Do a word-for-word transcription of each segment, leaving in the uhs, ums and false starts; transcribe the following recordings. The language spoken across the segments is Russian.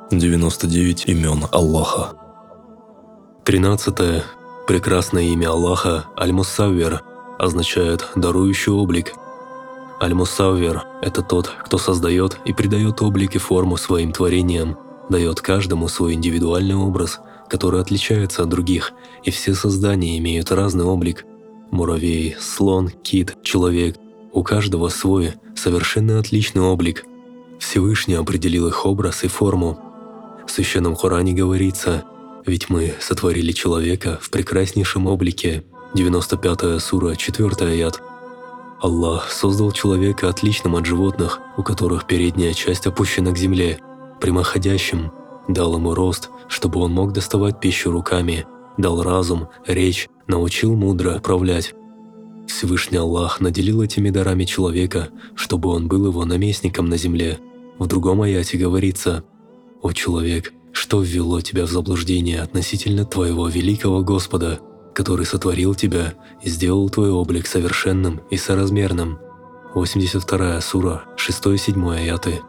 девяносто девять имен Аллаха. Тринадцатое. Прекрасное имя Аллаха Аль-Муссаввир означает «дарующий облик». Аль-Муссаввир – это тот, кто создает и придает облик и форму своим творениям, дает каждому свой индивидуальный образ, который отличается от других, и все создания имеют разный облик. Муравей, слон, кит, человек – у каждого свой, совершенно отличный облик. Всевышний определил их образ и форму. В Священном Коране говорится: «Ведь мы сотворили человека в прекраснейшем облике». девяносто пятая сура, четвёртый аят. Аллах создал человека отличным от животных, у которых передняя часть опущена к земле, прямоходящим, дал ему рост, чтобы он мог доставать пищу руками, дал разум, речь, научил мудро управлять. Всевышний Аллах наделил этими дарами человека, чтобы он был его наместником на земле. В другом аяте говорится: «О человек, что ввело тебя в заблуждение относительно твоего великого Господа, который сотворил тебя и сделал твой облик совершенным и соразмерным». восемьдесят вторая сура, шестой-седьмой аяты.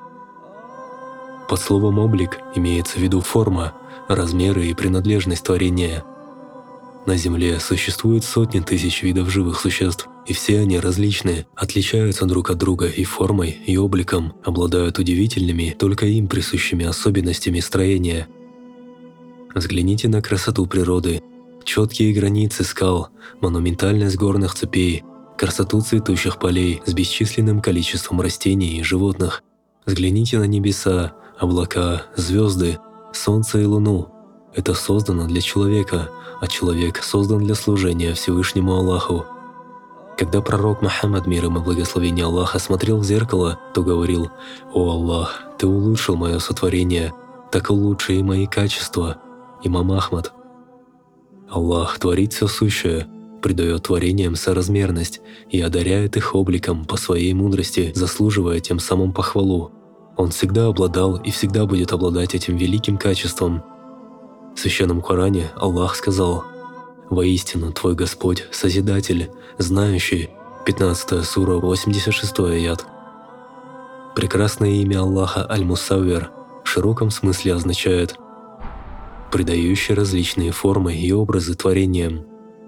Под словом «облик» имеется в виду форма, размеры и принадлежность творения. На Земле существует сотни тысяч видов живых существ, и все они различные, отличаются друг от друга и формой, и обликом, обладают удивительными, только им присущими особенностями строения. Взгляните на красоту природы. Четкие границы скал, монументальность горных цепей, красоту цветущих полей с бесчисленным количеством растений и животных. Взгляните на небеса, облака, звезды, солнце и луну. Это создано для человека, а человек создан для служения Всевышнему Аллаху. Когда пророк Мухаммад, мир ему и благословение Аллаха, смотрел в зеркало, то говорил: «О Аллах, Ты улучшил мое сотворение, так улучши и мои качества». Имам Ахмад. Аллах творит все сущее, придает творениям соразмерность и одаряет их обликом по своей мудрости, заслуживая тем самым похвалу. Он всегда обладал и всегда будет обладать этим великим качеством. В Священном Коране Аллах сказал: «Воистину Твой Господь – Созидатель, знающий». пятнадцатая сура, восемьдесят шестой аят. Прекрасное имя Аллаха Аль-Муссаввир в широком смысле означает «придающий различные формы и образы творениям»,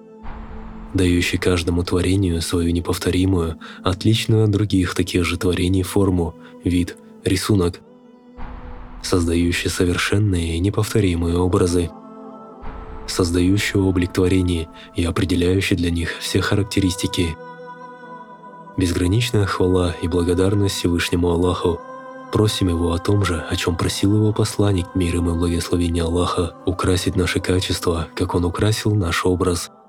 дающий каждому творению свою неповторимую, отличную от других таких же творений форму, вид, рисунок, создающий совершенные и неповторимые образы, создающий облик творений и определяющий для них все характеристики. Безграничная хвала и благодарность Всевышнему Аллаху. Просим Его о том же, о чем просил Его посланник, мир ему и благословение Аллаха, украсить наши качества, как Он украсил наш образ.